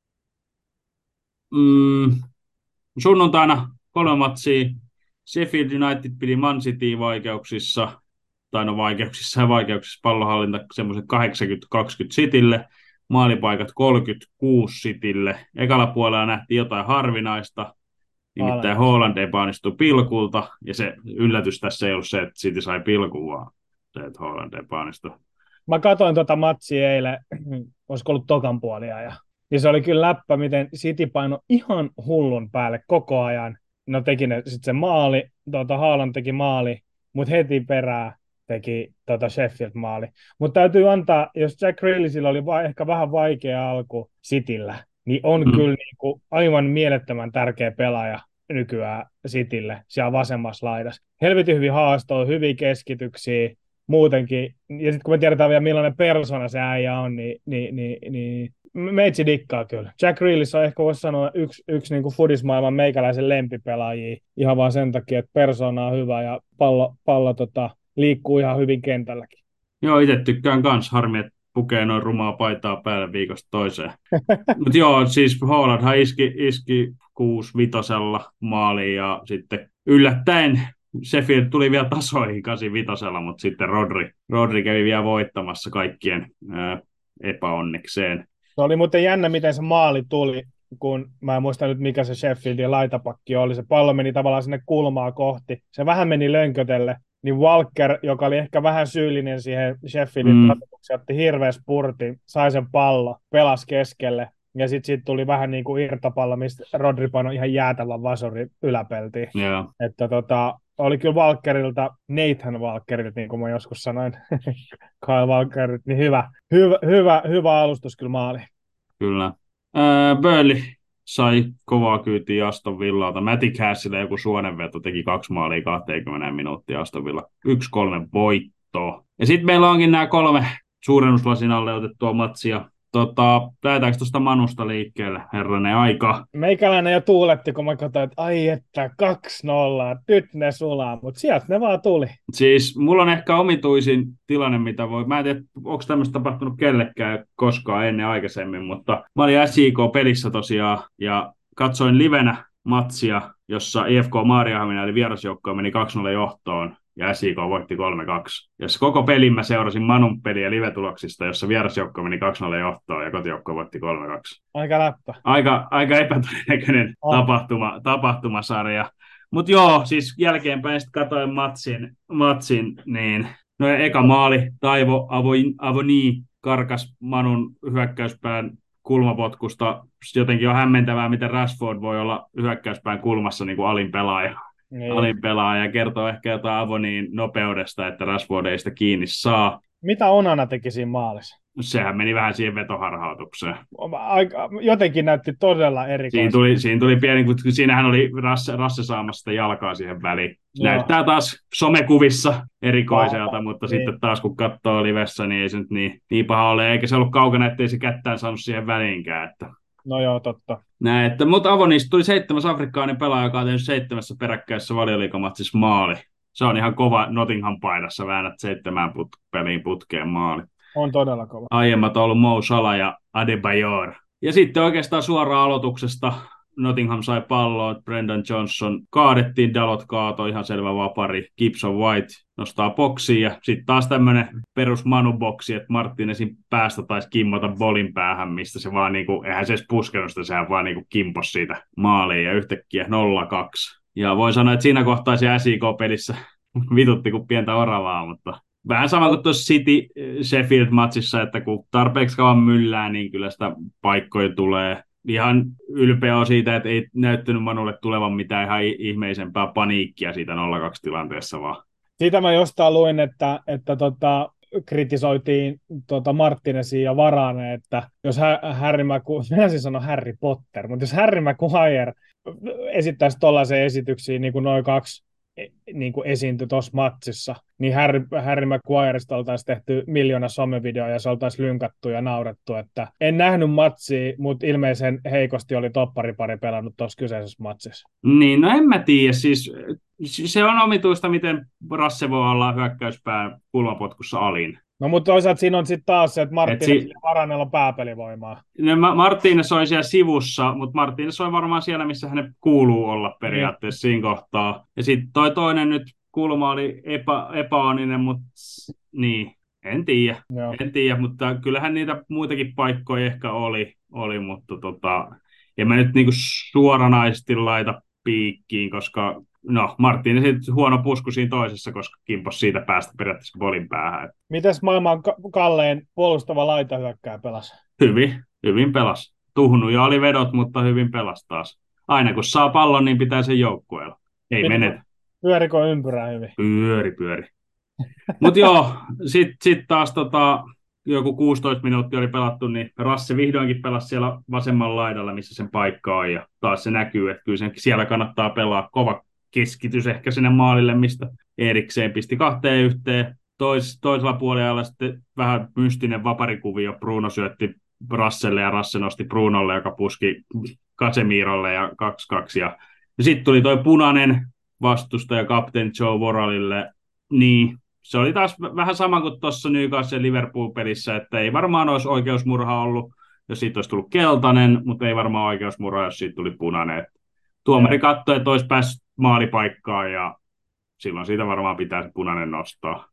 Mm, sunnuntaina kolme matsia. Sheffield United pidi Man Cityin vaikeuksissa, tai no vaikeuksissa ja vaikeuksissa pallohallinta semmoisen kahdeksankymmentä kaksikymmentä Citylle, maalipaikat kolmekymmentäkuusi Citylle. Ekalla puolella nähtiin jotain harvinaista, nimittäin Haaland epäonnistui pilkulta, ja se yllätys tässä ei ollut se, että City sai pilkun, vaan se, että Haaland epäonnistui. Mä katsoin tuota matsia eilen, olisiko ollut tokan puolia, ja, ja se oli kyllä läppä, miten City painoi ihan hullun päälle koko ajan. No teki ne sitten se maali, tuota Haaland teki maali, mutta heti perään teki tuota Sheffield maali. Mutta täytyy antaa, jos Jack Grealishilla oli va- ehkä vähän vaikea alku Cityllä, niin on mm. kyllä niinku aivan mielettömän tärkeä pelaaja nykyään Citylle siellä vasemmassa laidassa. Helvetin hyvin haastoa, hyviä keskityksiä, muutenkin, ja sitten kun me tiedetään vielä millainen persona se äijä on, niin, niin, niin, niin meitsi dikkaa kyllä. Jack Grealish on ehkä voisi sanoa yksi, yksi niin kuin fudismaailman meikäläisen lempipelaajia, ihan vaan sen takia, että persona on hyvä ja pallo, pallo tota, liikkuu ihan hyvin kentälläkin. Joo, itse tykkään kans, harmi, että pukee noin rumaa paitaa päälle viikosta toiseen. Mutta joo, siis Haalandhan iski, iski kuusi vitosella maaliin ja sitten yllättäen Sheffield tuli vielä tasoihin kahdeksan vitosella, mutta sitten Rodri, Rodri kävi vielä voittamassa kaikkien ää, epäonnikseen. Se oli muuten jännä, miten se maali tuli, kun mä en muista nyt mikä se Sheffieldin laitapakki oli. Se pallo meni tavallaan sinne kulmaa kohti. Se vähän meni lönkötelle. Niin Walker, joka oli ehkä vähän syyllinen siihen Sheffieldin mm. tasoitukseen, otti hirveä spurti, sai sen pallo, pelasi keskelle. Ja sitten siitä tuli vähän niin kuin irtapallo, mistä Rodri painoi ihan jäätävän vasuri yläpeltiin. Yeah. Että tota, oli kyllä Walkerilta, Nathan Walkerilta, niin kuin mä joskus sanoin, Kyle Walkerilta, niin hyvä, hyvä, hyvä, hyvä alustus kyllä maali. Kyllä. Äh, Burnley sai kovaa kyytiä Aston Villalta. Matty Cashille joku suonenveto teki kaksi maalia kaksikymmentä minuuttia Aston Villa. Yksi kolme voittoa. Ja sitten meillä onkin nämä kolme suurennuslasin alle otettua matsia. Tota, lähdetäänkö tuosta Manusta liikkeelle, herranen aika? Meikäläinen jo tuuletti, kun mä katsoin, että ai että kaksi nolla, nyt ne sulaa, mutta sieltä ne vaan tuli. Siis mulla on ehkä omituisin tilanne, mitä voi, mä en tiedä, onko tämmöistä tapahtunut kellekään koskaan ennen aikaisemmin, mutta mä olin S J K-pelissä tosiaan ja katsoin livenä matsia, jossa I F K Maariahamina eli vierasjoukkoa meni kaksi nolla johtoon. Ja S J K voitti kolme kaksi. Ja koko pelin mä seurasin Manun peliä live-tuloksista, jossa vierasjoukko meni kaksi nolla johtoon ja kotijoukko voitti kolme kaksi. Aika läppä. Aika, aika epätodennäköinen oh. tapahtuma, tapahtumasarja. Mutta joo, siis jälkeenpäin sitten katsoin matsin, matsin niin no eka maali, Taivo Avoni karkas Manun hyökkäyspään kulmapotkusta. Jotenkin on hämmentävää, miten Rashford voi olla hyökkäyspään kulmassa niin kuin alin pelaaja. Niin. Alin pelaaja kertoo ehkä jotain Avoniin nopeudesta, että Rashford ei sitä kiinni saa. Mitä Onana teki siinä maalissa? Sehän meni vähän siihen vetoharhautukseen. Aika, jotenkin näytti todella erikoisesti. Siinä tuli, siinä tuli pieni, kun siinähän oli Rasse, Rasse saamassa sitä jalkaa siihen väliin. Joo. Näyttää taas somekuvissa erikoiselta, ah, mutta niin. Sitten taas kun katsoo livessä, niin ei se nyt niin, niin paha ole. Eikä se ollut kaukana, ettei se kättään saanut siihen väliinkään. Että. No joo, totta. Näin, että, mutta Avonista tuli seitsemäs afrikkalainen pelaaja, joka on tehnyt seitsemässä peräkkäisessä valioliigamatsissa maali. Se on ihan kova Nottingham paidassa, väännät seitsemään put- peliin putkeen maali. On todella kova. Aiemmat on ollut Mo Salah ja Adebayor. Ja sitten oikeastaan suoraan aloituksesta Nottingham sai palloa, Brendan Johnson kaadettiin, Dalot kaato, ihan selvä vapari, Gibson White nostaa boksiin ja sitten taas tämmöinen perus Manu-boksi, että Martinezin päästä taisi kimmota bolin päähän, mistä se vaan niinku, eihän se edes puskenut sitä, sehän vaan niinku kimpos siitä maaliin ja yhtäkkiä nolla kaksi. Ja voin sanoa, että siinä kohtaa se S I K-pelissä vitutti kuin pientä oravaa, mutta vähän sama kuin tuossa City Sheffield-matsissa, että kun tarpeeksi kauan myllää, niin kyllä sitä paikkoja tulee. Ihan ylpeä on siitä, että ei näyttänyt Manulle tulevan mitään ihan ihmeisempää paniikkia siitä nolla kaksi tilanteessa vaan. Siitä mä jostain luin, että, että tota, kritisoitiin tota Martinezia ja Varane, että jos Harry Maguire, minä siis sanon Harry Potter, mutta jos Harry Maguire esittäisi tollaisen esityksiä niin kuin noin kaksi niin kuin esiintyi tuossa matsissa, niin Harry, Harry Maguiresta oltaisiin tehty miljoona somevideoa ja se oltaisiin lynkattu ja naurettu, että en nähnyt matsia, mutta ilmeisen heikosti oli topparipari pelannut tuossa kyseisessä matsissa. Niin, no en mä tiedä, siis se on omituista, miten Rasse voi olla hyökkäyspään kulmapotkussa alin. No mutta toisaalta siinä on sitten taas se, että Martinez Et si- ja Varanella on pääpelivoimaa. No, Martínez oli siellä sivussa, mutta Martínez oli varmaan siellä, missä hänen kuuluu olla periaatteessa mm. siinä kohtaa. Ja sitten toi toinen nyt kulma oli epä, epäoninen, mutta niin, en tiedä. Joo. En tiedä, mutta kyllähän niitä muitakin paikkoja ehkä oli, oli mutta tota, en mä nyt niinku suoranaisesti laita piikkiin, koska no, Martínez huono pusku siinä toisessa, koska kimpos siitä päästä periaatteessa bolin päähän. Mites maailman kallein puolustava laitahyökkääjä pelasi? Hyvin, hyvin pelas. Tuhnuja oli vedot, mutta hyvin pelas taas. Aina kun saa pallon, niin pitää sen joukkueella. Ei Piti menetä. Pyörikö ympyrää hyvin? Pyöri, pyöri. Mutta joo, sitten sit taas tota, joku kuusitoista minuuttia oli pelattu, niin Rasse vihdoinkin pelasi siellä vasemmalla laidalla, missä sen paikka on. Ja taas se näkyy, että kyllä sen, siellä kannattaa pelaa kova keskitys ehkä sinne maalille, mistä erikseen pisti kahteen yhteen. Tois, toisella puolella sitten vähän mystinen vaparikuvio. Bruno syötti Rasselle ja Rasse nosti Brunolle, joka puski Casemirolle ja kaksi kaksi. Ja, ja sitten tuli toi punainen vastustaja kapteeni Joe Worrallille. Niin, se oli taas vähän sama kuin tuossa Newcastle Liverpool-pelissä, että ei varmaan olisi oikeusmurha ollut, jos siitä olisi tullut keltainen, mutta ei varmaan oikeusmurha, jos siitä tuli punainen. Tuomari katsoi, että olisi päässyt maalipaikkaan ja silloin siitä varmaan pitää punainen nostaa.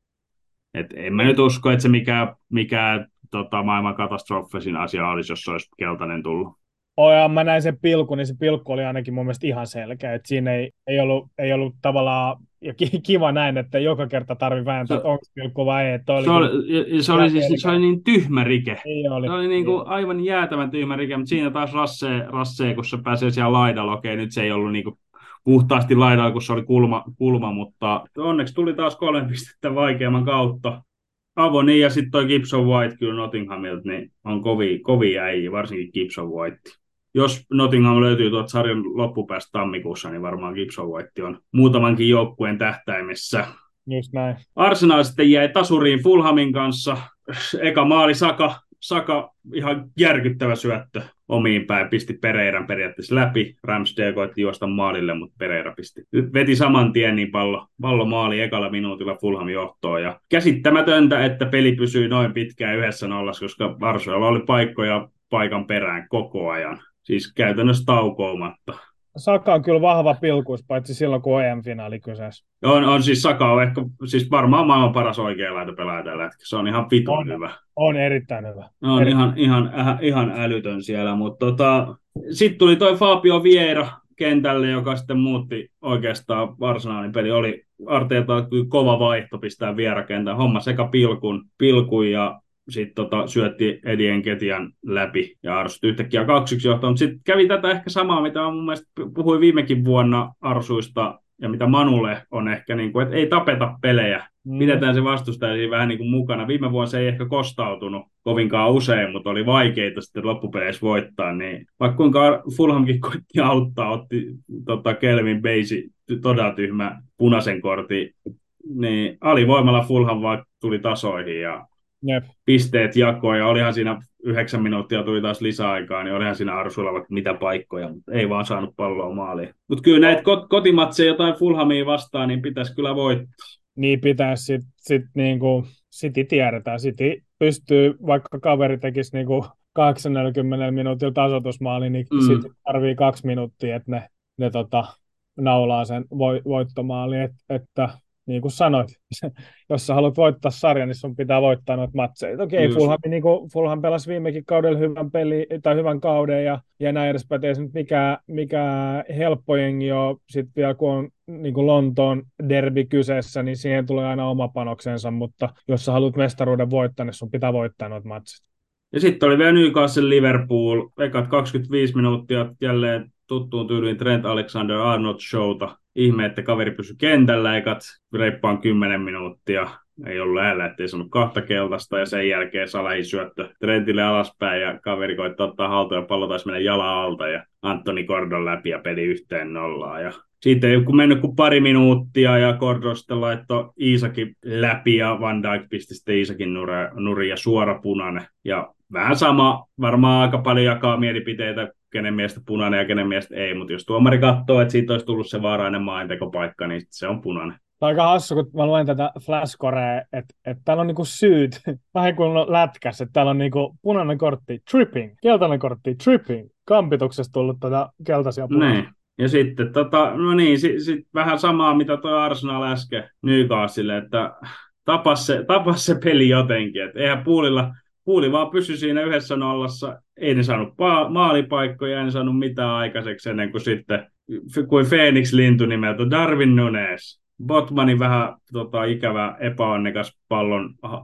Et en mä nyt usko, että se mikään, mikään tota, maailman katastrofisin asia olisi, jos se olisi keltainen tullut. Oi, mä näin sen pilkun, niin se pilkku oli ainakin mun mielestä ihan selkeä. Että siinä ei, ei, ollut, ei ollut tavallaan, ja kiva näin, että joka kerta tarvii vääntää, että onko pilkku vai ei. Se oli, se, oli siis, se oli niin tyhmä rike. Ei oli. Se oli niin kuin aivan jäätävän tyhmä rike, mutta siinä taas Rasse, Rasse kun se pääsee siellä laidalla, okei, nyt se ei ollut niin kuin puhtaasti laidalla, kun se oli kulma, kulma, mutta onneksi tuli taas kolme pistettä vaikeamman kautta. Avoni ja sitten toi Gibson White kyllä Nottinghamilta, niin on kovia, kovia äijä, varsinkin Gibson White. Jos Nottingham löytyy tuolta sarjan loppupäästä tammikuussa, niin varmaan Gibson White on muutamankin joukkueen tähtäimessä. Just näin. Arsenal sitten jäi tasuriin Fulhamin kanssa. Eka maali Saka, Saka ihan järkyttävä syöttö omiin päin, pisti Pereiran periaatteessa läpi. Ramsdale koitti juosta maalille, mutta Pereira pisti. Nyt veti saman tien niin pallo, pallo maali ekalla minuutilla Fulham johtoon. Ja käsittämätöntä, että peli pysyi noin pitkään yhdessä nollassa, koska Arsenal oli paikkoja paikan perään koko ajan. Siis käytännössä taukoumatta. Saka on kyllä vahva pilkuus, paitsi silloin, kun on E M-finaali kyseessä. On, on siis Saka on ehkä siis varmaan maailman paras oikeanlaita pelaaja tällä hetkellä. Se on ihan vitun on, hyvä. On erittäin hyvä. On erittäin. Ihan, ihan, äh, ihan älytön siellä, mutta tota, sitten tuli toi Fabio Vieira kentälle, joka sitten muutti oikeastaan Arsenalin peli. Oli Arteeta kyllä kova vaihto pistää Vieira kentän. Homma sekä pilkun, pilkun ja sitten tota, syötti Eddie Nketian läpi ja Arsut yhtäkkiä kaksi yksi johtoon. Mutta sitten kävi tätä ehkä samaa, mitä mun mielestä puhuin viimekin vuonna Arsuista ja mitä Manulle on ehkä, niin kuin, että ei tapeta pelejä. Mm. Pidetään se vastustaja siinä vähän niin kuin mukana. Viime vuonna se ei ehkä kostautunut kovinkaan usein, mutta oli vaikeita sitten loppupeleissä voittaa. Niin, vaikka kuinka Fulhamkin koitti auttaa, otti tota, Kelvin Basie todella tyhmä punaisen kortin, niin alivoimalla Fulham vaan tuli tasoihin ja Jep. pisteet jakoon, ja olihan siinä yhdeksän minuuttia tuli taas lisäaikaa, niin olihan siinä Arsuilla vaikka mitä paikkoja, mutta ei vaan saanut palloa maaliin. Mutta kyllä näitä kot- kotimatseja jotain Fulhamia vastaan, niin pitäisi kyllä voittaa. Niin pitäisi sitten sit niinku, City tiedetään. City pystyy, vaikka kaveri tekisi niinku kahdeksankymmentä minuutilla tasoitusmaali, niin Mm. City tarvii kaksi minuuttia, että ne, ne tota, naulaa sen vo, voittomaali. Et, että niin kuin sanoit, jos sä haluat voittaa sarjan, niin sun pitää voittaa noita matseja. Okei, Just. Fulham, niin kuin Fulham pelasi viimekin kaudella hyvän peli, tai hyvän kauden ja, ja näin edespäin. Ei se nyt mikään, mikään helppo jengi ole. Sitten vielä kun on niin kuin Lontoon derby kyseessä, niin siihen tulee aina oma panoksensa, mutta jos sä haluat mestaruuden voittaa, niin sun pitää voittaa noita matseja. Ja sitten oli vielä Newcastle Liverpool, ekat kaksikymmentäviisi minuuttia jälleen tuttuun tyyliin Trent Alexander-Arnold showta. Ihme, että kaveri pysyi kentällä ekat reippaan kymmenen minuuttia. Ei ollut lähellä, ettei saanut kahta keltaista, ja sen jälkeen Salahin syöttö Trentille alaspäin, ja kaveri koitti ottaa haltuun, ja pallo taisi mennä jalan alta, ja Anthony Gordon läpi, ja peli yhteen nollaan. Ja siitä ei ole mennyt kuin pari minuuttia, ja Gordon sitten laittoi Iisakin läpi, ja Van Dijk pisti sitten Iisakin nurin, ja suora punainen. Ja vähän sama, varmaan aika paljon jakaa mielipiteitä, kenen mielestä punainen ja kenen mielestä ei, mutta jos tuomari katsoo, että siitä olisi tullut se vaarainen maaintekopaikka, niin se on punainen. Tämä on aika hassu, kun mä luen tätä flashcorea, että, että täällä on niinku syyt, vähän kuin lätkässä, että täällä on niinku punainen kortti, tripping, keltainen kortti, tripping, kampituksesta tullut tätä keltaisia punaisia. Niin. Ja sitten, tota, no niin, sit, sit vähän samaa, mitä tuo Arsenal äsken Newcastle, että tapas se, tapas se peli jotenkin, että eihän Puulilla, Puuli vaan pysyi siinä yhdessä nollassa, ei ne saanut pa- maalipaikkoja, ei ne saanut mitään aikaiseksi ennen kuin sitten, kuin Phoenix-lintu nimeltä Darwin Nunes. Botmanin vähän tota, ikävä epäonnekas pallon äh,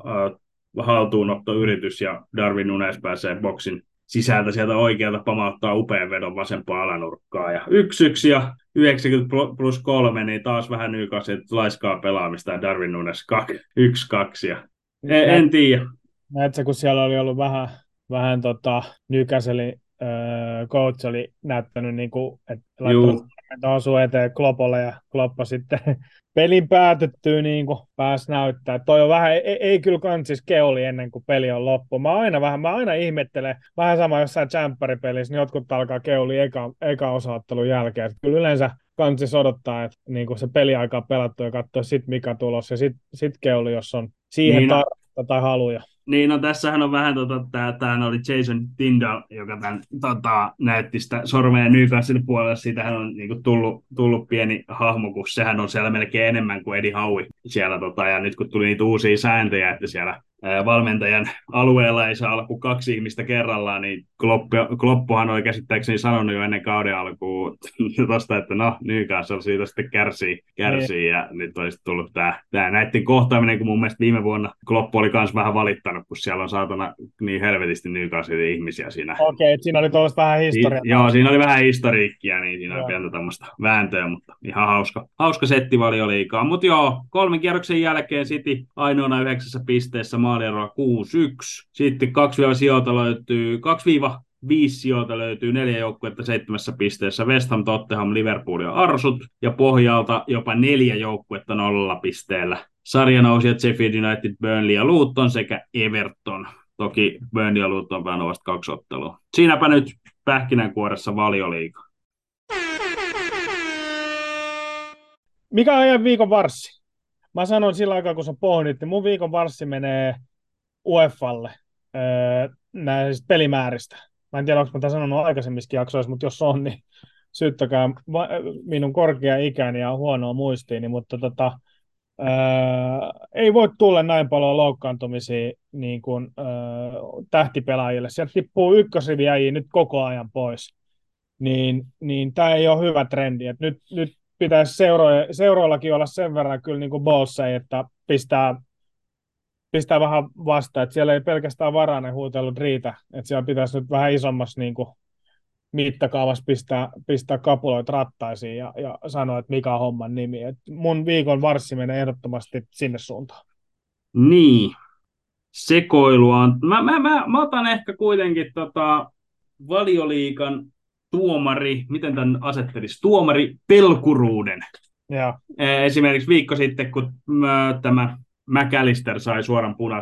haltuunottoyritys, ja Darwin Nunes pääsee boksin sisältä sieltä oikealta pamauttaa upean vedon vasempaa alanurkkaa. Ja yksi yksi ja yhdeksänkymmentä plus kolme, niin taas vähän Newcastle laiskaa pelaamista, ja Darwin Nunes yksi kaksi. Ja en, en tiedä. Näetkö, kun siellä oli ollut vähän, vähän tota, Newcastle coach oli näyttänyt, niin kuin, että laittanut osuu eteen Kloppolle, ja Kloppo sitten pelin päätyttyy niin kuin pääsi näyttää. Toi on vähän, ei, ei kyllä kansis keoli ennen kuin peli on loppu. Mä aina vähän, mä aina ihmettelen, vähän sama jossain jämpäripelissä, niin jotkut alkaa keoli eka, eka osaottelun jälkeen. Että kyllä yleensä kansis odottaa, että niin kuin se peliaika on pelattu ja katsoa sit mikä tulos, ja sit, sit keoli, jos on siihen niin tarvetta tai haluja. Niin, no tässähän on vähän, tota, tämähän oli Jason Tindall, joka tämän, tota, näytti sitä sormea Newcastle puolella. Siitähän on niinku, tullut, tullut pieni hahmo, kun sehän on siellä melkein enemmän kuin Eddie Howe siellä. Tota, ja nyt kun tuli niitä uusia sääntöjä, että siellä ää, valmentajan alueella ei saa olla kuin kaksi ihmistä kerrallaan, niin Klopp, Kloppohan oli käsittääkseni sanonut jo ennen kauden alkuun tosta, että no, Newcastle siitä sitten kärsii, kärsii ja nyt olisi tullut tämä, tämä näiden kohtaaminen, kun mun mielestä viime vuonna Klopp oli myös vähän valittanut, kun siellä on saatana niin helvetisti Newcastle ihmisiä siinä. Okei, okay, siinä oli tuollaista vähän historiaa. Si- joo, siinä oli vähän historiikkia, niin siinä joo. oli pientä tämmöistä vääntöä, mutta ihan hauska, hauska setti Valioliigaan. Mutta joo, kolmen kierroksen jälkeen City ainoana yhdeksässä pisteessä, maalieroa kuusi yksi. Sitten kaksi sijoilta löytyy, kaksi viisi sijoilta löytyy neljä joukkuetta seitsemässä pisteessä. West Ham, Tottenham, Liverpool ja Arsut. Ja pohjalta jopa neljä joukkuetta nolla pisteellä. Sarjanousijat Sheffield United, Burnley ja Luton sekä Everton. Toki Burnley ja Luton on vasta kaksi ottelua. Siinäpä nyt pähkinänkuoressa Valioliiga. Mikä on ajan viikon varssi? Mä sanon sillä aikaa, kun sä pohdit, niin mun viikon varssi menee UEFalle öö, näistä pelimääristä. Mä en tiedä, onko mä tämän sanonut aikaisemmissakin jaksoissa, mutta jos on, niin syyttäkää minun korkea ikäni ja huonoa muistiini, mutta tota, öö, ei voi tulla näin paljon loukkaantumisia niin kuin, öö, tähtipelaajille. Sieltä tippuu ykkösriviäjiä nyt koko ajan pois. Niin, niin tämä ei ole hyvä trendi. Et nyt, nyt pitäisi seuro- seuroillakin olla sen verran kyllä niin kuin ballsei, että pistää, pistää vähän vastaan. Että siellä ei pelkästään varainen huutellut riitä. Että siellä pitäisi nyt vähän isommassa niin kuin mittakaavassa pistää, pistää kapuloita rattaisiin ja, ja sanoa, että mikä on homman nimi. Et mun viikon varssi menee ehdottomasti sinne suuntaan. Niin, sekoilua on. Mä, mä, mä, mä otan ehkä kuitenkin tota Valioliigan tuomari, miten tämän asettelisi, tuomari pelkuruuden. Ja. Esimerkiksi viikko sitten, kun tämä McAllister sai suoran punaisen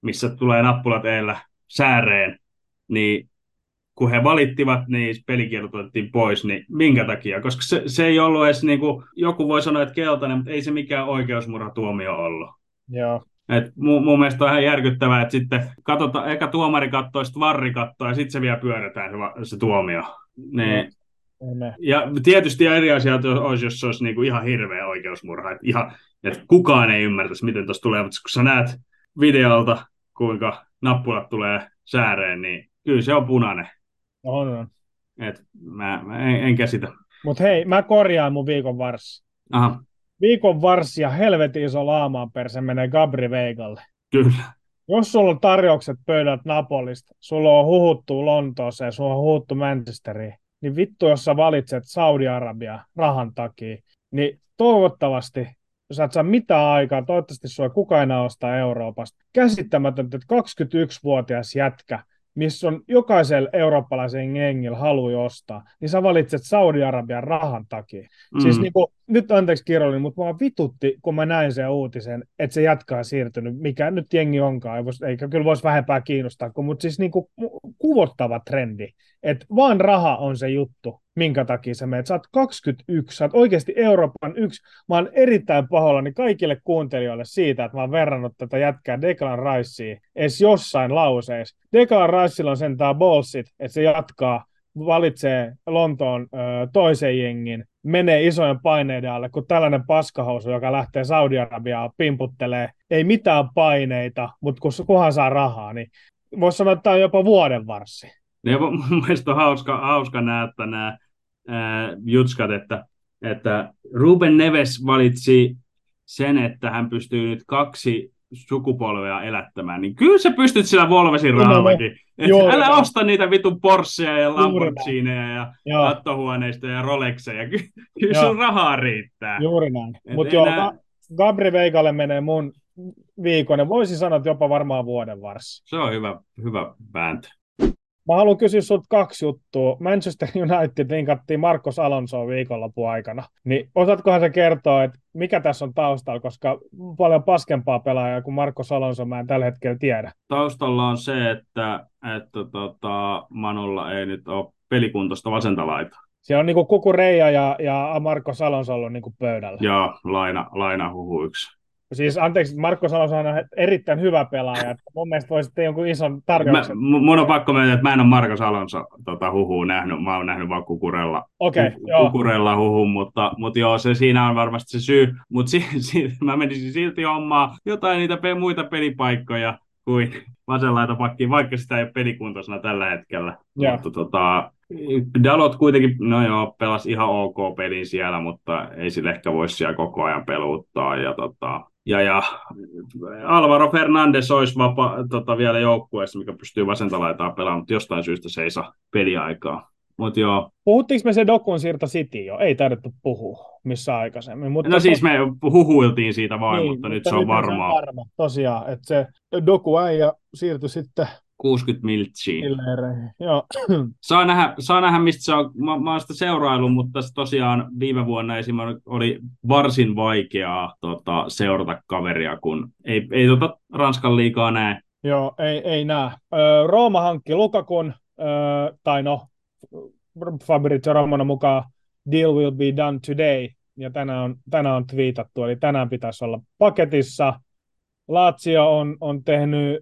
missä tulee nappulat eellä sääreen, niin kun he valittivat, niin pelikielot otettiin pois, niin minkä takia? Koska se, se ei ollut edes, niin kuin, joku voi sanoa, että keltainen, mutta ei se mikään oikeusmurhatuomio ollut. Joo. Et mun, mun mielestä on ihan järkyttävää, että sitten katsotaan, eka tuomari katsoo, sitten varri katsoo, ja sitten se vielä pyörätään se, se tuomio. Ne, no, ja tietysti eri asia olisi, jos se olisi niin kuin ihan hirveä oikeusmurha, että, ihan, että kukaan ei ymmärtäisi, miten tuossa tulee, mutta kun sä näet videolta, kuinka nappulat tulee sääreen, niin kyllä se on punainen. On, on. Et mä, mä en, en käsitä. Mutta hei, mä korjaan mun viikon varssi. Aha, Viikon varssi ja helvetin iso laamaanperse menee Gabri Veigalle. kyllä. Jos sulla on tarjoukset pöydät Napolista, sulla on huhuttu Lontooseen, sulla on huhuttu Manchesteriin, niin vittu, jos sä valitset Saudi-Arabia rahan takia, niin toivottavasti, jos et saa mitään aikaa, toivottavasti sulla kukaan enää ostaa Euroopasta. Käsittämätöntä, että kaksikymmentäyksivuotias jätkä, missä on jokaisella eurooppalaisen jengillä halu ostaa, niin sä valitset Saudi-Arabian rahan takia. Mm. Siis niin kuin, nyt anteeksi Kirolin, mutta mua vitutti, kun mä näin sen uutisen, että se jatkaa siirtynyt, mikä nyt jengi onkaan, eikä kyllä voisi vähempää kiinnostaa, mutta siis niin kuin kuvottava trendi, että vaan raha on se juttu, minkä takia sä menet. Sä oot kaksikymmentäyksi, sä oot oikeasti Euroopan yksi. Mä oon erittäin pahoillani kaikille kuuntelijoille siitä, että mä oon verrannut tätä jätkää Declan Riceen edes jossain lauseessa. Declan Ricella on sentään ballsit, että se jatkaa, valitsee Lontoon ö, toisen jengin, menee isojen paineiden alle, kun tällainen paskahousu, joka lähtee Saudi-Arabiaan, pimputtelee, ei mitään paineita, mutta kun kunhan saa rahaa, niin voisi sanoa, että tämä on jopa vuoden varssi. Ja mun mielestä on hauska, hauska nähdä nämä ää, jutskat, että, että Ruben Neves valitsi sen, että hän pystyy nyt kaksi sukupolvea elättämään, niin kyllä sä pystyt sillä Volvesin rahallakin. Älä osta niitä vitun Porscheja ja Lamborghineja ja kattohuoneista ja Rolexeja. Ky- kyllä sun rahaa riittää. Juuri näin. Mutta joo, enää... Gabri Veigalle menee mun viikon, ja voisin sanoa, että jopa varmaan vuoden varsi. Se on hyvä, hyvä vääntö. Mä haluan kysyä sulta kaksi juttua. Manchester United linkattiin Marcos Alonsoa viikonlopun aikana. Niin osaatkohan sä kertoa, että mikä tässä on taustalla, koska paljon paskempaa pelaajaa kuin Marcos Alonso mä en tällä hetkellä tiedä. Taustalla on se, että, että tota, Manulla ei nyt ole pelikuntoista vasenta laitaa. Siellä on niinku Kukureija ja, ja Marcos Alonso ollut niinku pöydällä. Joo, laina, laina huhu yksi. Siis anteeksi, Marcos Alonso on erittäin hyvä pelaaja. Mun mielestä voisitte jonkun ison tarjouksen. Mä, mun on pakko myöntää, että mä en ole Marcos Alonso tota, huhua nähnyt. Mä oon nähnyt vaan Kukurella, okay, hu, Kukurella huhun, mutta, mutta joo, se, siinä on varmasti se syy. Mutta si, si, mä menisin silti hommaa jotain niitä pe, muita pelipaikkoja kuin vasenlaita pakkiin, vaikka sitä ei ole pelikuntoisena tällä hetkellä. Yeah. Mutta tota, Dalot kuitenkin, no joo, pelasi ihan ok pelin siellä, mutta ei sille ehkä voisi siellä koko ajan peluuttaa. Ja, tota, ja, ja Alvaro Fernandes olisi vapa, tota, vielä joukkueessa, mikä pystyy vasenta laitaa pelaamaan, mutta jostain syystä se ei saa peliaikaa. Mut joo. Puhuttiinko me se Dokun siirto City jo? Ei taidettu puhua missä aikaisemmin. Mutta no siis me huhuiltiin siitä vain, niin, mutta, mutta nyt se on varmaa. varma. Tosiaan, että se Doku äijä siirtyi sitten kuusikymmentä miltsiin. Joo. Saa nähdä, saa nähdä, mistä se on. Mä, mä oon sitä seuraillut, mutta tosiaan viime vuonna esimerkiksi oli varsin vaikeaa tota, seurata kaveria, kun ei, ei tota Ranskan liigaa näe. Joo, ei, ei näe. Öö, Rooma hankki Lukakun, öö, tai no, Fabrizio Romano mukaan deal will be done today, ja tänään on, tänään on twiitattu, eli tänään pitäisi olla paketissa. Lazio on, on tehnyt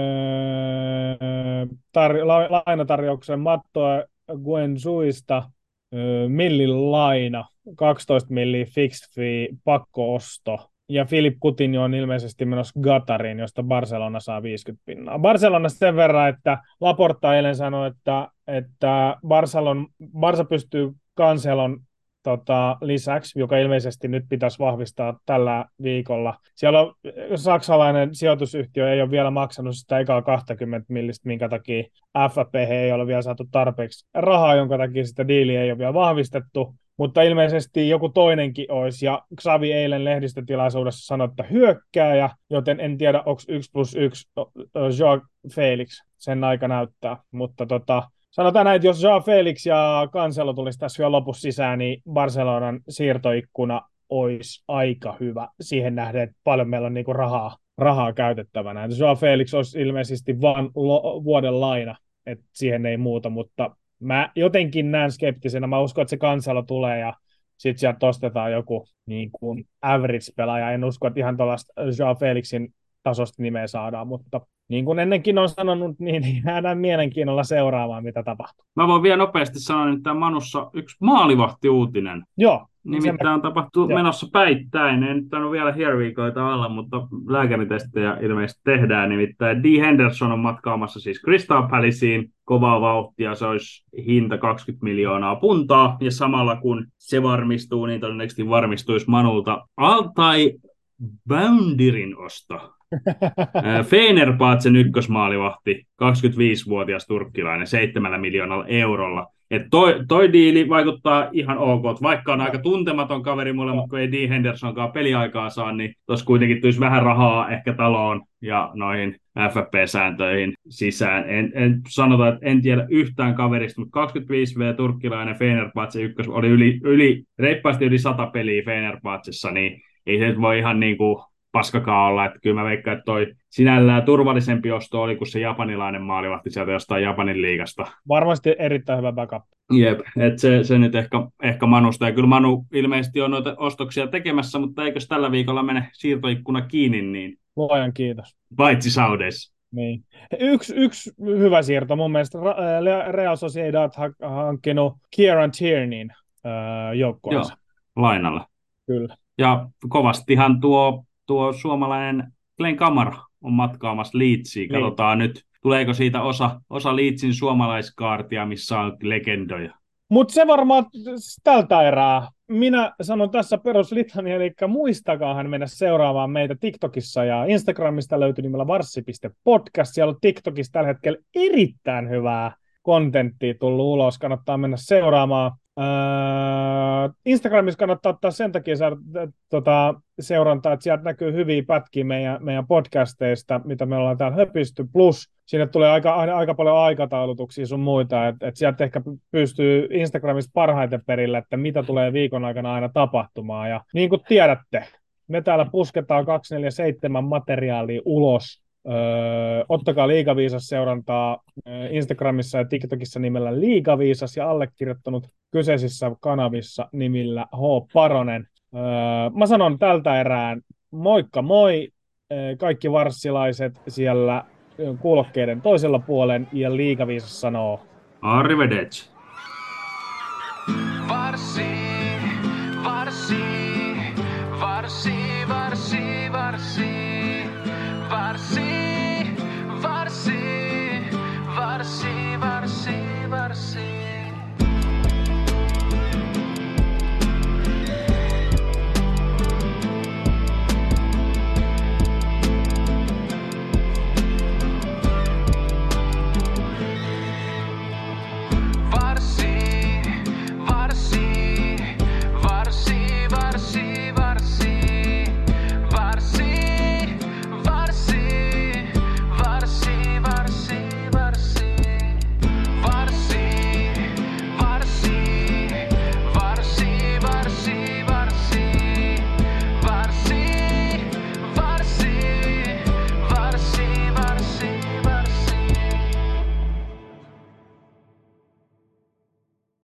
öö, tar- la- lainatarjouksen Mattoa Guenzuista, öö, millin laina, kaksitoista milliä fixed fee, pakko-osto. Ja Philippe Coutinho on ilmeisesti menossa Qatariin, josta Barcelona saa viisikymmentä pinnaa. Barcelona sen verran, että Laporta eilen sanoi, että, että Barcelon, Barça pystyy Cancelon tota, lisäksi, joka ilmeisesti nyt pitäisi vahvistaa tällä viikolla. Siellä on saksalainen sijoitusyhtiö, ei ole vielä maksanut sitä ekaa kaksikymmentä millistä, minkä takia F P ei ole vielä saatu tarpeeksi rahaa, jonka takia sitä diiliä ei ole vielä vahvistettu. Mutta ilmeisesti joku toinenkin olisi, ja Xavi eilen lehdistötilaisuudessa sanoi, että hyökkääjä, joten en tiedä, onko yksi plus yksi Joao Felix, sen aika näyttää, mutta tota, sanotaan näin, että jos Joao Felix ja Cancelo tulisi tässä vielä lopussa sisään, niin Barcelonan siirtoikkuna olisi aika hyvä siihen nähden, että paljon meillä on niinku rahaa, rahaa käytettävänä. Joao Felix olisi ilmeisesti vain lo- vuoden laina, että siihen ei muuta, mutta mä jotenkin näen skeptisenä. Mä uskon, että se kansalla tulee ja sitten sieltä ostetaan joku niin kuin average-pelaaja. En usko, että ihan tuollaista Joao Felixin tasosta nimeä saadaan, mutta niin kuin ennenkin on sanonut, niin jäädään mielenkiinnolla seuraamaan, mitä tapahtuu. Mä voin vielä nopeasti sanoa, että Manussa yksi maalivahti-uutinen. Joo. Nimittäin on tapahtunut Joo. menossa päittäin. En nyt ole vielä hierviikoita alla, mutta lääkäritestejä ilmeisesti tehdään. Nimittäin Dee Henderson on matkaamassa siis Crystal Palaceen kovaa vauhtia. Se olisi hinta kaksikymmentä miljoonaa puntaa. Ja samalla kun se varmistuu, niin todennäköisesti varmistuisi Manulta Altai Boundirin osto. Fenerbahcen ykkösmaalivahti, kaksikymmentäviisivuotias turkkilainen, seitsemällä miljoonalla eurolla. Et toi, toi diili vaikuttaa ihan ok, vaikka on aika tuntematon kaveri mulle, mutta kun ei Dee Hendersonkaan peliaikaa saa, niin tuossa kuitenkin tulisi vähän rahaa ehkä taloon ja noihin F F P-sääntöihin sisään. En, en sanota, että en tiedä yhtään kaverista, mutta kaksikymmentäviisi vuotias turkkilainen Fenerbahce ykkös oli yli, yli, reippaasti yli sata peliä Fenerbahcessa, niin ei se voi ihan niin kuin paskakaan olla, että kyllä mä veikkaan, että toi sinällään turvallisempi osto oli kuin se japanilainen maalivahti sieltä jostain Japanin liigasta. Varmasti erittäin hyvä backup. Jep, että se, se nyt ehkä, ehkä Manusta, ja kyllä Manu ilmeisesti on noita ostoksia tekemässä, mutta eikös tällä viikolla mene siirtoikkuna kiinni, niin Luojan kiitos. paitsi Saudeissa. Niin. Yksi, yksi hyvä siirto, mun mielestä Real Sociedad on hankkinut Kieran Tierneyn äh, joukkueensa. Joo, lainalla. Kyllä. Ja kovastihan tuo Tuo suomalainen Glenn Kamara on matkaamassa Leedsiin. Niin. Katsotaan nyt, tuleeko siitä osa, osa Leedsin suomalaiskaartia, missä on legendoja. Mutta se varmaan tältä erää. Minä sanon tässä peruslitania, eli muistakaahan mennä seuraamaan meitä TikTokissa ja Instagramista löytyy nimellä varssi piste podcast. Siellä on TikTokissa tällä hetkellä erittäin hyvää kontenttia tullut ulos. Kannattaa mennä seuraamaan. Öö, Instagramissa kannattaa ottaa sen takia saada, tota, seurantaa, että sieltä näkyy hyviä pätkiä meidän, meidän podcasteista, mitä me ollaan täällä höpisty, plus sinne tulee aika, aika paljon aikataulutuksia sun muita, että et sieltä ehkä pystyy Instagramista parhaiten perille, että mitä tulee viikon aikana aina tapahtumaan, ja niin kuin tiedätte, me täällä pusketaan kaksikymmentäneljä seitsemän materiaalia ulos. Öö, ottakaa Liigaviisas seurantaa öö, Instagramissa ja TikTokissa nimellä Liigaviisas ja allekirjoittanut kyseisissä kanavissa nimillä H. Paronen. Öö, mä sanon tältä erään moikka moi öö, kaikki varssilaiset siellä kuulokkeiden toisella puolen ja Liigaviisas sanoo Arrivederci. Varssi, varssi, varssi, varssi, varssi, varssi.